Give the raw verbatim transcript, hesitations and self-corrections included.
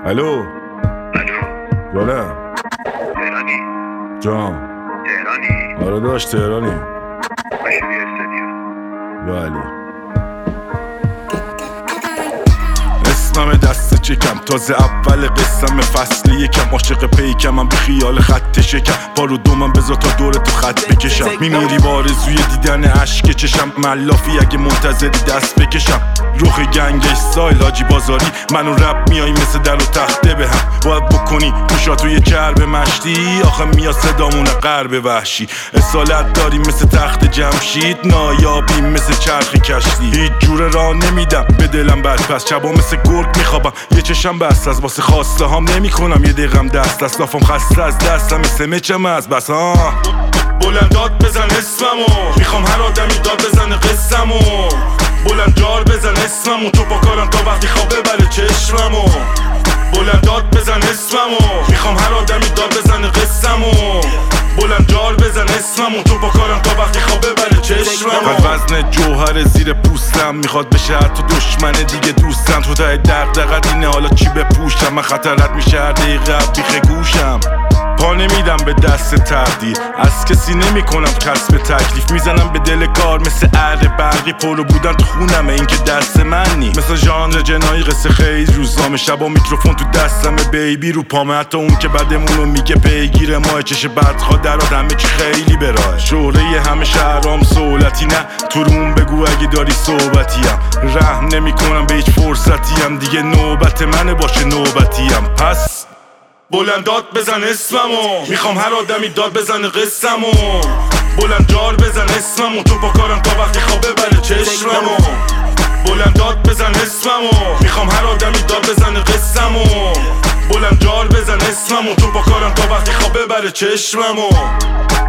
الو الو جانم تهرانی جان تهرانی آره داشت تهرانی مشروعی استودیو بله اسمم دست چکم تازه اول قسم فصل یکم عاشق پیکم من بی خیال خط شکم بارو دومم بذار تا دور تو خط بکشم میمیری بارزوی دیدن عشق چشم ملافی اگه منتظری دست بکشم روخ گنگش سایل حاجی بازاری منو رب میای مثل در و تخته به هم باید بکنی توشا توی چرب مشتی آخه میاد صدامونه قرب وحشی اصالت داریم مثل تخت جمشید نایابیم مثل چرخ کشتی هیچ جوره راه نمیدم به دلم بد پس شبا مثل گرگ میخوابم یه چشم بست از واسه خواسته هم نمی کنم یه دقیقم دست دست لافم خسته از دستم مثل مچم از بس ها بلند داد بزن اسممو میخوام هر آدمی داد بزن قسمو بلند جار بزن اسممو تو با کارم تا وقتی خواب ببره چشممو بلند داد بزن اسممو میخوام هر آدمی داد بزن قسمو بلند جار بزن اسممو تو با کارم تا وقتی خواب ببره چشممو از وزن جوهر زیر پوستم میخواد بشه حتی دشمن دیگه دوستم تو تای دغدغت اینه حالا چی بپوشم من خطرت میشه هر دقیقه بیخ گوشم پا نمیدم به دست تقدیر از کسی نمی کنم کسب تکلیف میزنم به دل کار مثل اره برقی پرو بودن تو خونمه این که دست من نی مثل ژانر جنایی قصه خیلی روزنامه شبا میکروفون تو دستمه بیبی رو پامه حتی اون که بعدمونو میگه پیگیر ماه چش بدخواد درات همه چی خیلی براه شوره همه شهرام سولتی نه تو روم بگو اگه داری صحبتیم رحم نمی کنم به هیچ فرصتیم دیگه نوبت منه باشه نوبتیم پس بلند داد بزن اسممو میخوام هر آدمی داد بزن قسمو بلند جار بزن اسممو تو با کارم تا وقتی خواب ببره چشممو بلند داد بزن اسممو میخوام هر آدمی داد بزن قسمو بلند جار بزن اسممو تو با کارم تا وقتی خواب ببره چشممو